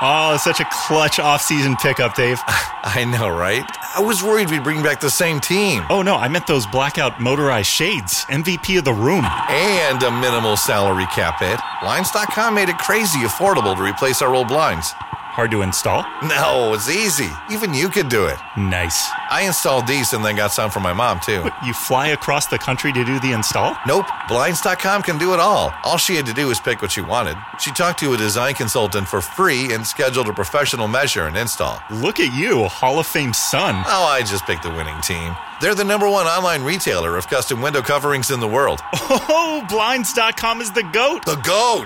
Oh, such a clutch off-season pickup, Dave. I know, right? I was worried we'd bring back the same team. Oh, no, I meant those blackout motorized shades. MVP of the room. And a minimal salary cap hit. Blinds.com made it crazy affordable to replace our old blinds. Hard to install? No, it's easy. Even you could do it. Nice. I installed these and then got some for my mom, too. But you fly across the country to do the install? Nope. Blinds.com can do it all. All she had to do was pick what she wanted. She talked to a design consultant for free and scheduled a professional measure and install. Look at you, Hall of Fame son. Oh, I just picked the winning team. They're the #1 online retailer of custom window coverings in the world. Oh, Blinds.com is the GOAT. The GOAT!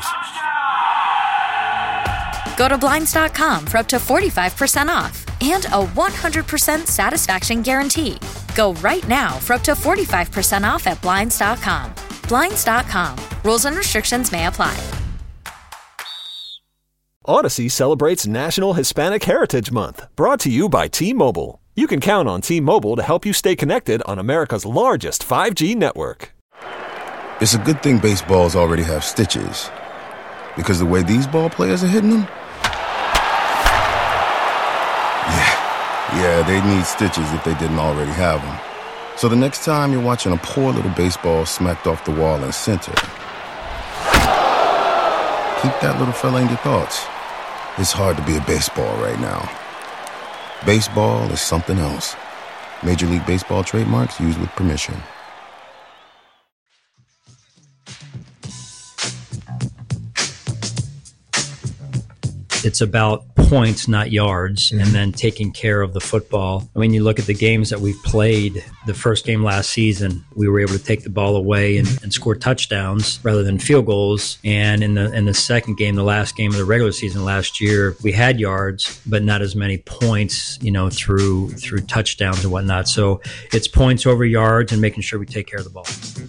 Go to Blinds.com for up to 45% off and a 100% satisfaction guarantee. Go right now for up to 45% off at Blinds.com. Blinds.com. Rules and restrictions may apply. Odyssey celebrates National Hispanic Heritage Month, brought to you by T-Mobile. You can count on T-Mobile to help you stay connected on America's largest 5G network. It's a good thing baseballs already have stitches, because the way these ball players are hitting them, yeah, they need stitches if they didn't already have them. So the next time you're watching a poor little baseball smacked off the wall in center, keep that little fella in your thoughts. It's hard to be a baseball right now. Baseball is something else. Major League Baseball trademarks used with permission. It's about points, not yards, and then taking care of the football. I mean, you look at the games that we've played. The first game last season, we were able to take the ball away and score touchdowns rather than field goals. And in the second game, the last game of the regular season last year, we had yards, but not as many points, through touchdowns and whatnot. So it's points over yards and making sure we take care of the ball.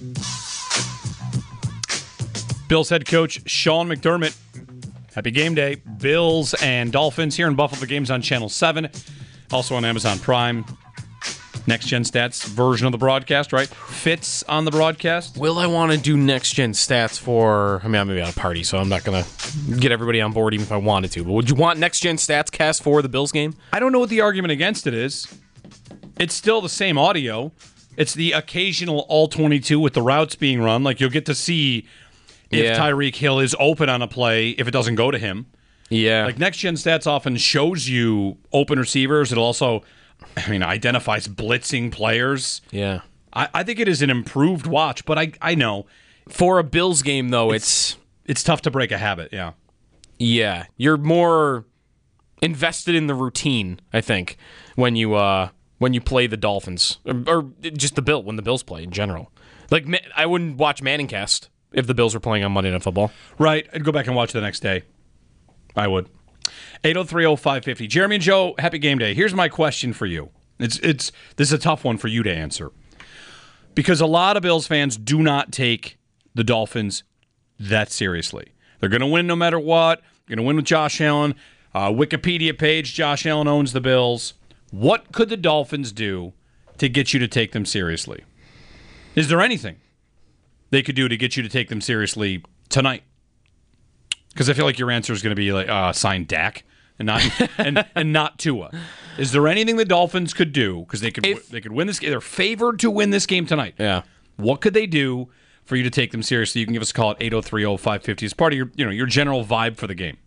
Bills head coach Sean McDermott. Happy game day. Bills and Dolphins here in Buffalo. The game's on Channel 7. Also on Amazon Prime. Next Gen Stats version of the broadcast, right? Fits on the broadcast. Will I want to do Next Gen Stats for... I'm maybe at a party, so I'm not going to get everybody on board even if I wanted to. But would you want Next Gen Stats cast for the Bills game? I don't know what the argument against it is. It's still the same audio. It's the occasional all-22 with the routes being run. Like, you'll get to see... if Tyreek Hill is open on a play, if it doesn't go to him. Yeah. Like, Next Gen Stats often shows you open receivers. It also, identifies blitzing players. Yeah. I think it is an improved watch, but I know. For a Bills game, though, it's tough to break a habit, yeah. Yeah. You're more invested in the routine, I think, when you play the Dolphins. Or just when the Bills play in general. Like, I wouldn't watch Manningcast if the Bills were playing on Monday Night Football. Right. I'd go back and watch the next day. I would. 803-0550. Jeremy and Joe, happy game day. Here's my question for you. This is a tough one for you to answer. Because a lot of Bills fans do not take the Dolphins that seriously. They're going to win no matter what. They're going to win with Josh Allen. Wikipedia page, Josh Allen owns the Bills. What could the Dolphins do to get you to take them seriously? Is there anything they could do to get you to take them seriously tonight? Because I feel like your answer is going to be like, sign Dak and not and not Tua. Is there anything the Dolphins could do? Because they could win this game. They're favored to win this game tonight. Yeah. What could they do for you to take them seriously? You can give us a call at 803-0550 as part of your general vibe for the game.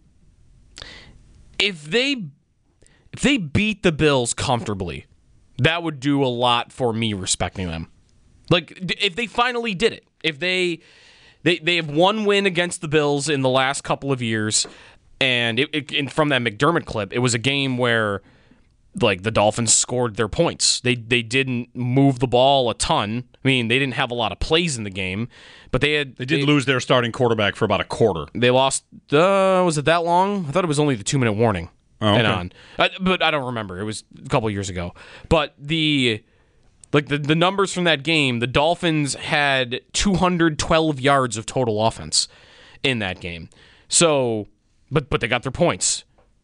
If they beat the Bills comfortably, that would do a lot for me respecting them. Like, if they finally did it. If they have one win against the Bills in the last couple of years, and from that McDermott clip, it was a game where, like, the Dolphins scored their points. They didn't move the ball a ton. I mean, they didn't have a lot of plays in the game, but they did lose their starting quarterback for about a quarter. They lost. Was it that long? I thought it was only the 2-minute warning. Oh, okay. And on, but I don't remember. It was a couple of years ago. But the numbers from that game, the Dolphins had 212 yards of total offense in that game. So, but they got their points.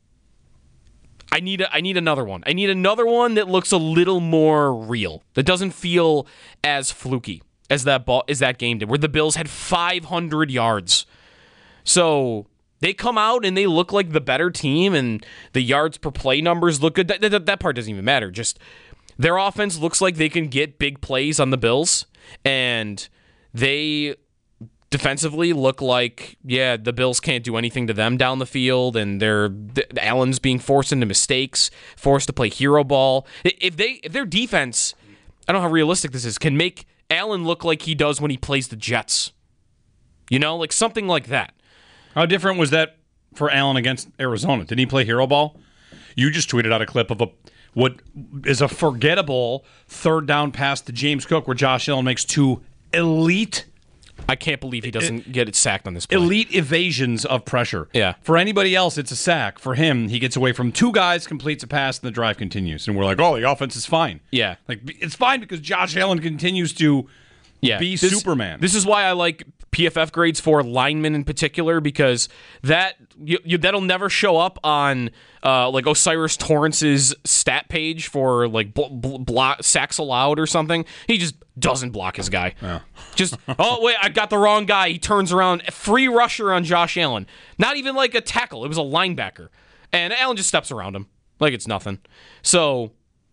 I need another one. I need another one that looks a little more real. That doesn't feel as fluky as that game did, where the Bills had 500 yards. So they come out and they look like the better team and the yards per play numbers look good. That part doesn't even matter. Just their offense looks like they can get big plays on the Bills, and they defensively look like, the Bills can't do anything to them down the field, and Allen's being forced into mistakes, forced to play hero ball. If their defense, I don't know how realistic this is, can make Allen look like he does when he plays the Jets. Like something like that. How different was that for Allen against Arizona? Didn't he play hero ball? You just tweeted out a clip of what is a forgettable third down pass to James Cook where Josh Allen makes two elite. I can't believe he doesn't get it sacked on this play. Elite evasions of pressure. Yeah. For anybody else, it's a sack. For him, he gets away from two guys, completes a pass, and the drive continues. And we're like, the offense is fine. Yeah. It's fine because Josh Allen continues to be Superman. This is why I like PFF grades for linemen in particular, because that'll never show up on like Osiris Torrance's stat page for like sacks allowed or something. He just doesn't block his guy. Yeah. Just, wait, I got the wrong guy. He turns around, free rusher on Josh Allen. Not even like a tackle. It was a linebacker. And Allen just steps around him like it's nothing. So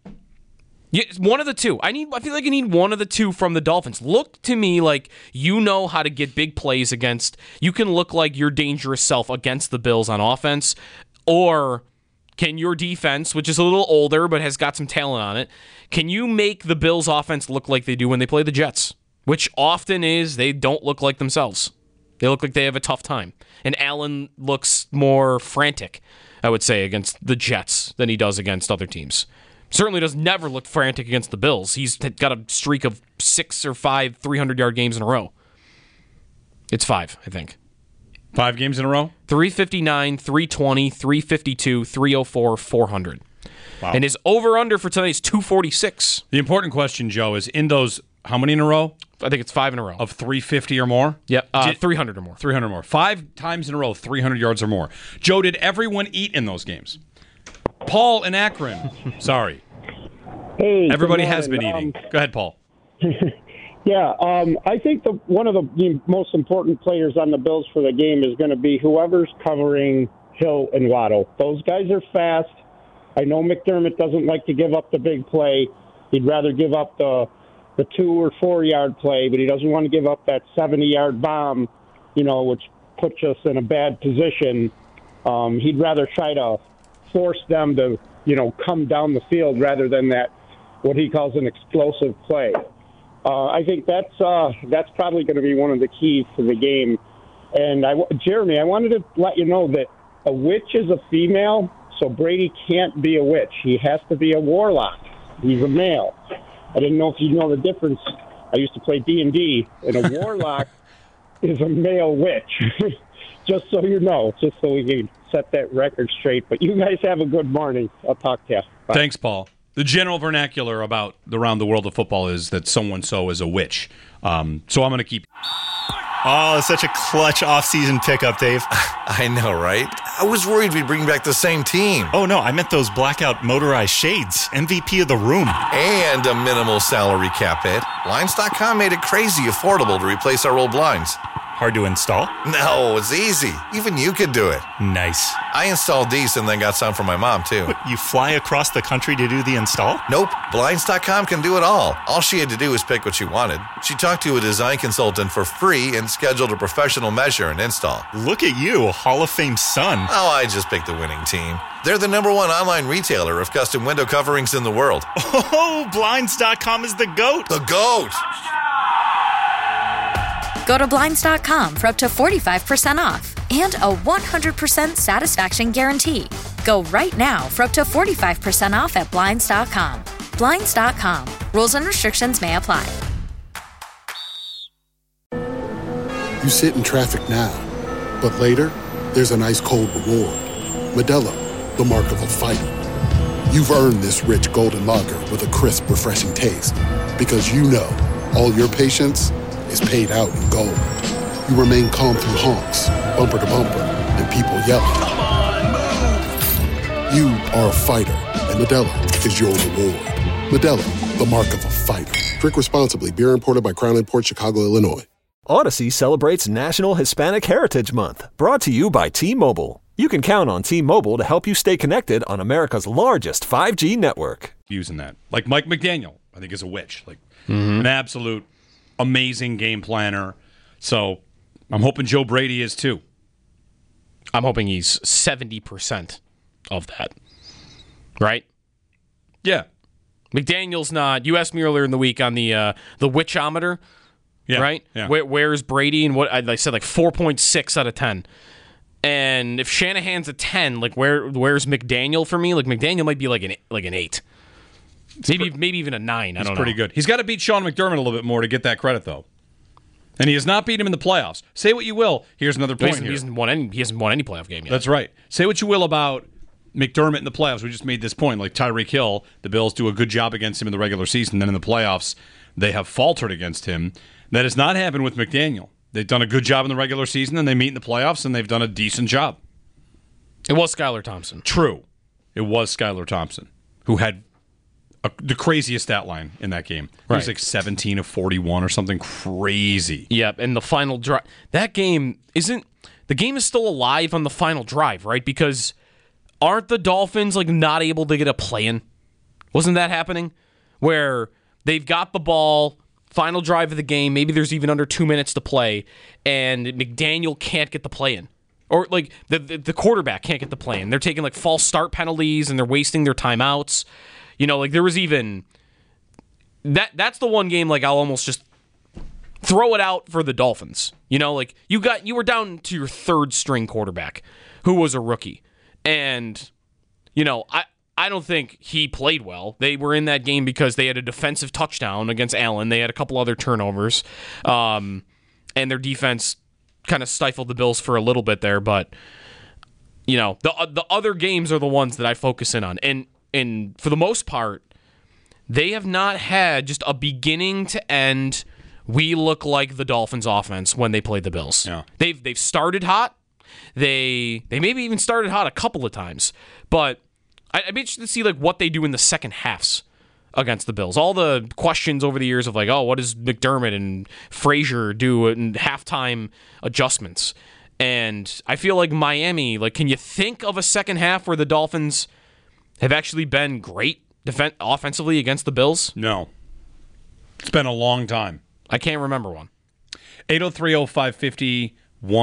one of the two. I feel like I need one of the two from the Dolphins. Look to me like you know how to get big plays against. You can look like your dangerous self against the Bills on offense, or can your defense, which is a little older but has got some talent on it, can you make the Bills' offense look like they do when they play the Jets? Which often is they don't look like themselves. They look like they have a tough time. And Allen looks more frantic, I would say, against the Jets than he does against other teams. Certainly does never look frantic against the Bills. He's got a streak of 6 or 5 300-yard games in a row. It's 5, I think. 5 games in a row? 359, 320, 352, 304, 400. Wow. And his over-under for tonight is 246. The important question, Joe, is in those, how many in a row? I think it's 5 in a row. Of 350 or more? Yep, 300 or more. 300 or more. 5 times in a row, 300 yards or more. Joe, did everyone eat in those games? Paul in Akron. Sorry. Hey, everybody has been eating. Go ahead, Paul. Yeah, I think one of the most important players on the Bills for the game is going to be whoever's covering Hill and Waddle. Those guys are fast. I know McDermott doesn't like to give up the big play. He'd rather give up the 2 or 4 yard play, but he doesn't want to give up that 70-yard bomb, which puts us in a bad position. He'd rather try to force them to, come down the field rather than that, what he calls an explosive play. I think that's probably going to be one of the keys to the game. And Jeremy, I wanted to let you know that a witch is a female, so Brady can't be a witch. He has to be a warlock. He's a male. I didn't know if you know the difference. I used to play D&D, and a warlock is a male witch. Just so you know, just so we can set that record straight. But you guys have a good morning. I'll talk to you. Bye. Thanks, Paul. The general vernacular around the world of football is that so-and-so is a witch. So I'm going to keep... Oh, such a clutch offseason pickup, Dave. I know, right? I was worried we'd bring back the same team. Oh, no, I meant those blackout motorized shades. MVP of the room. And a minimal salary cap hit. Blinds.com made it crazy affordable to replace our old blinds. Hard to install? No, it's easy. Even you could do it. Nice. I installed these and then got some for my mom, too. What, you fly across the country to do the install? Nope. Blinds.com can do it all. All she had to do was pick what she wanted. She talked to a design consultant for free and scheduled a professional measure and install. Look at you, Hall of Fame son. Oh, I just picked the winning team. They're the #1 online retailer of custom window coverings in the world. Oh, Blinds.com is the GOAT. The GOAT! Go to Blinds.com for up to 45% off and a 100% satisfaction guarantee. Go right now for up to 45% off at Blinds.com. Blinds.com. Rules and restrictions may apply. You sit in traffic now, but later, there's an ice-cold reward. Modelo, the mark of a fighter. You've earned this rich golden lager with a crisp, refreshing taste. Because you know, all your patience is paid out in gold. You remain calm through honks, bumper to bumper, and people yelling. Come on, move! You are a fighter, and Modelo is your reward. Modelo, the mark of a fighter. Drink responsibly. Beer imported by Crown Imports, Chicago, Illinois. Odyssey celebrates National Hispanic Heritage Month, brought to you by T-Mobile. You can count on T-Mobile to help you stay connected on America's largest 5G network. Using that. Like Mike McDaniel, I think, is a witch. Like an absolute amazing game planner. So I'm hoping Joe Brady is too. I'm hoping he's 70% of that. Right? Yeah. McDaniel's not. You asked me earlier in the week on the witchometer, right? Yeah. Where's Brady? And what I said, like 4.6 out of 10. And if Shanahan's a 10, like where's McDaniel for me? Like McDaniel might be like an 8, maybe even a 9. I don't know. He's pretty good. He's got to beat Sean McDermott a little bit more to get that credit, though. And he has not beat him in the playoffs. Say what you will. Here's another point here. He hasn't won any playoff game yet. That's right. Say what you will about McDermott in the playoffs. We just made this point. Like Tyreek Hill, the Bills do a good job against him in the regular season. Then in the playoffs, they have faltered against him. That has not happened with McDaniel. They've done a good job in the regular season, and they meet in the playoffs, and they've done a decent job. It was Skylar Thompson. True. It was Skylar Thompson, who had the craziest stat line in that game. He was like 17 of 41 or something crazy. Yep, and the final drive. That game isn't... The game is still alive on the final drive, right? Because aren't the Dolphins like not able to get a play in? Wasn't that happening? Where they've got the ball, final drive of the game, maybe there's even under 2 minutes to play, and McDaniel can't get the play in. Or like the quarterback can't get the play in. They're taking like false start penalties and they're wasting their timeouts. You know, like there was even that's the one game like I'll almost just throw it out for the Dolphins. You know, like you were down to your third string quarterback who was a rookie. And you know, I don't think he played well. They were in that game because they had a defensive touchdown against Allen. They had a couple other turnovers. And their defense kind of stifled the Bills for a little bit there, but you know, the other games are the ones that I focus in on. And for the most part, they have not had just a beginning to end, we look like the Dolphins offense when they played the Bills. Yeah. They've started hot. They maybe even started hot a couple of times, but I'd be interested to see like what they do in the second halves against the Bills. All the questions over the years of like, oh, what does McDermott and Frazier do in halftime adjustments? And I feel like Miami, like, can you think of a second half where the Dolphins have actually been great offensively against the Bills? No. It's been a long time. I can't remember one. 803-0550,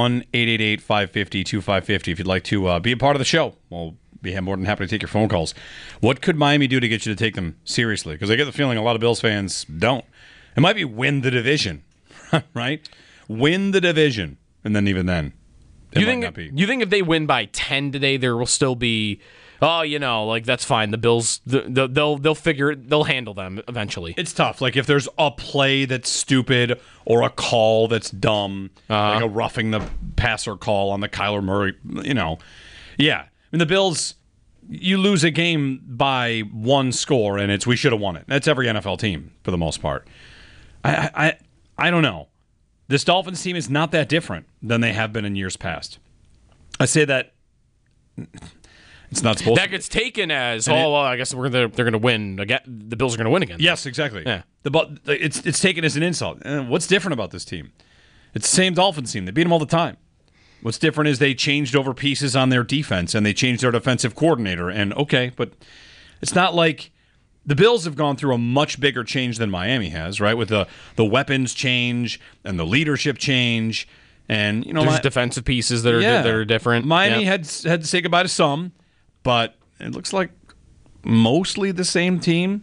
1-888-550-2550 if you'd like to be a part of the show. We'll be more than happy to take your phone calls. What could Miami do to get you to take them seriously? Because I get the feeling a lot of Bills fans don't. It might be win the division, right? Win the division, and then even then, it might not be. You think if they win by 10 today, there will still be, oh, you know, like that's fine. The Bills, they'll figure it. They'll handle them eventually. It's tough. Like if there's a play that's stupid or a call that's dumb, like a roughing the passer call on the Kyler Murray, you know, yeah. I mean, the Bills, you lose a game by one score, and it's we should have won it. That's every NFL team for the most part. I don't know. This Dolphins team is not that different than they have been in years past. I say that it's not supposed. That gets taken as well. I guess they're going to win again. The Bills are going to win again. Yes, exactly. Yeah. It's taken as an insult. What's different about this team? It's the same Dolphins team. They beat them all the time. What's different is they changed over pieces on their defense, and they changed their defensive coordinator. And okay, but it's not like the Bills have gone through a much bigger change than Miami has, right? With the weapons change and the leadership change, and you know, there's defensive pieces that are different. Miami had to say goodbye to some, but it looks like mostly the same team.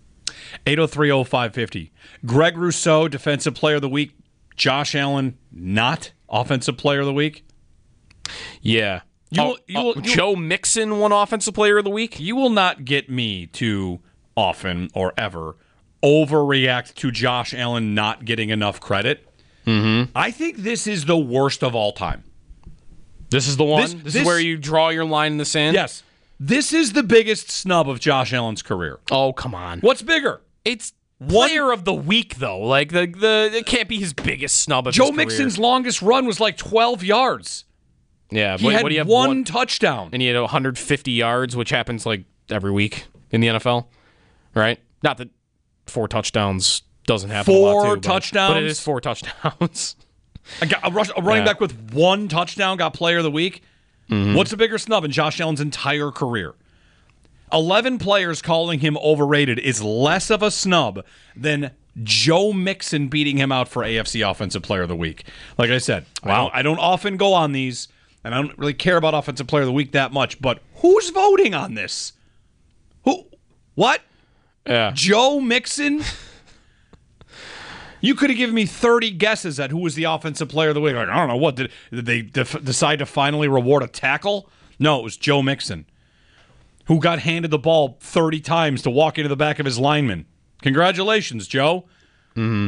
803-0550. Greg Rousseau, Defensive Player of the Week. Josh Allen, not Offensive Player of the Week. Yeah. Joe Mixon won Offensive Player of the Week. You will not get me to often or ever overreact to Josh Allen not getting enough credit. Mm-hmm. I think this is the worst of all time. This is the one? This is where you draw your line in the sand? Yes. This is the biggest snub of Josh Allen's career. Oh, come on. What's bigger? It's Player of the Week, though. Like, it can't be his biggest snub of his Joe career. Mixon's longest run was like 12 yards. Yeah. He had one touchdown. And he had 150 yards, which happens like every week in the NFL, right? Not that 4 touchdowns doesn't happen a lot, too. Touchdowns? But it is 4 touchdowns. A running back with 1 touchdown got player of the week. Mm-hmm. What's a bigger snub in Josh Allen's entire career? 11 players calling him overrated is less of a snub than Joe Mixon beating him out for AFC Offensive Player of the Week. Like I said, I don't often go on these, and I don't really care about Offensive Player of the Week that much, but who's voting on this? Who? What? Yeah. Joe Mixon? You could have given me 30 guesses at who was the Offensive Player of the Week. Like, I don't know, what? Did they decide to finally reward a tackle? No, it was Joe Mixon, who got handed the ball 30 times to walk into the back of his lineman. Congratulations, Joe. Mm-hmm.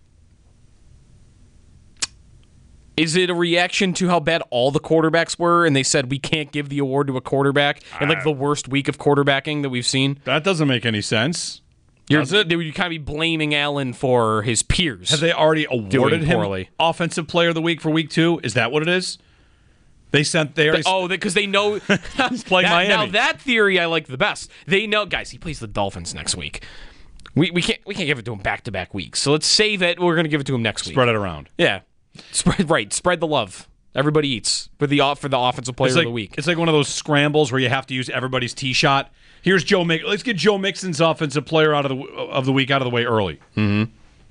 Is it a reaction to how bad all the quarterbacks were, and they said we can't give the award to a quarterback in like the worst week of quarterbacking that we've seen? That doesn't make any sense. You kind of be blaming Allen for his peers. Have they already awarded him Offensive Player of the Week for Week 2? Is that what it is? Because they know he's playing Miami. Now that theory I like the best. They know, guys, he plays the Dolphins next week. We can't give it to him back-to-back weeks. So let's save it. We're going to give it to him next week. Spread it around. Yeah, spread the love. Everybody eats for the Offensive Player of the Week. It's like one of those scrambles where you have to use everybody's tee shot. Here's Joe Mixon. Let's get Joe Mixon's Offensive Player of the Week out of the way early. Mm-hmm.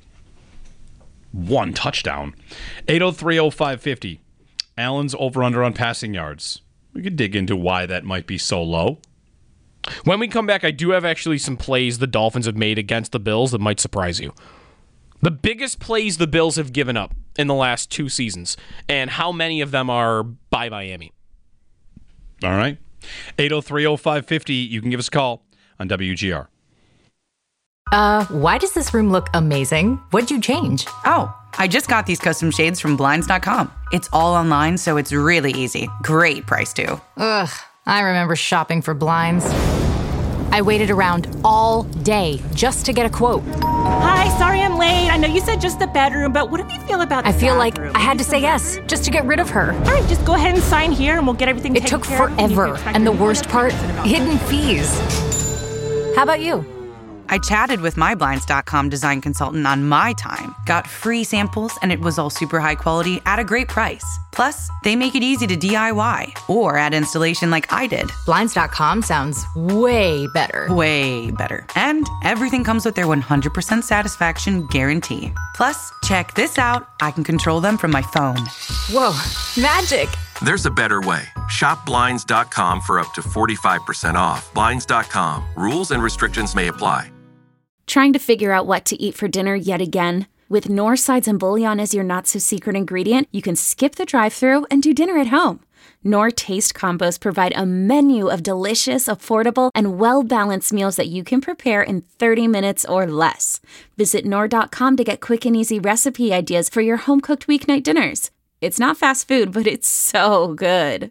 1 touchdown. 803-0550. Allen's over-under on passing yards. We could dig into why that might be so low. When we come back, I do have actually some plays the Dolphins have made against the Bills that might surprise you. The biggest plays the Bills have given up in the last 2 seasons, and how many of them are by Miami. All right. 803-0550. You can give us a call on WGR. Why does this room look amazing? What'd you change? Oh, I just got these custom shades from Blinds.com. It's all online, so it's really easy. Great price, too. Ugh, I remember shopping for blinds. I waited around all day just to get a quote. Hi, sorry I'm late. I know you said just the bedroom, but what do you feel about the I feel bathroom? like I had to say yes just to get rid of her. All right, just go ahead and sign here and we'll get everything taken care of. It took forever, and the worst part, hidden fees. How about you? I chatted with my Blinds.com design consultant on my time, got free samples, and it was all super high quality at a great price. Plus, they make it easy to DIY or add installation like I did. Blinds.com sounds way better. Way better. And everything comes with their 100% satisfaction guarantee. Plus, check this out. I can control them from my phone. Whoa, magic. There's a better way. Shop Blinds.com for up to 45% off. Blinds.com. Rules and restrictions may apply. Trying to figure out what to eat for dinner yet again? With Knorr sides and bouillon as your not-so-secret ingredient, you can skip the drive-thru and do dinner at home. Knorr Taste Combos provide a menu of delicious, affordable, and well-balanced meals that you can prepare in 30 minutes or less. Visit Knorr.com to get quick and easy recipe ideas for your home-cooked weeknight dinners. It's not fast food, but it's so good.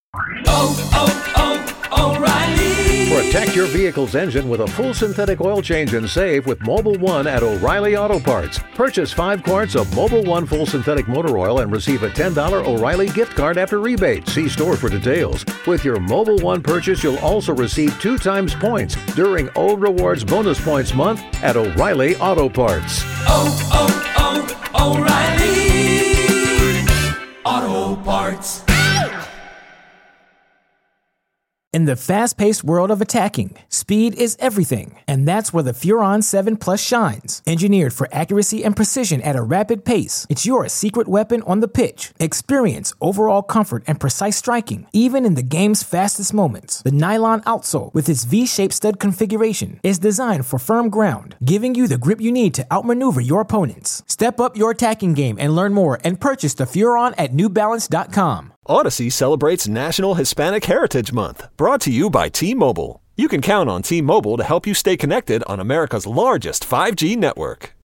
O'Reilly. Protect your vehicle's engine with a full synthetic oil change and save with Mobil 1 at O'Reilly Auto Parts. Purchase 5 quarts of Mobil 1 full synthetic motor oil and receive a $10 O'Reilly gift card after rebate. See store for details. With your Mobil 1 purchase, you'll also receive 2 times points during O Rewards Bonus Points Month at O'Reilly Auto Parts. O'Reilly Auto Parts. In the fast-paced world of attacking, speed is everything, and that's where the Furon 7 Plus shines. Engineered for accuracy and precision at a rapid pace, it's your secret weapon on the pitch. Experience overall comfort and precise striking, even in the game's fastest moments. The nylon outsole, with its V-shaped stud configuration, is designed for firm ground, giving you the grip you need to outmaneuver your opponents. Step up your attacking game and learn more and purchase the Furon at NewBalance.com. Odyssey celebrates National Hispanic Heritage Month, brought to you by T-Mobile. You can count on T-Mobile to help you stay connected on America's largest 5G network.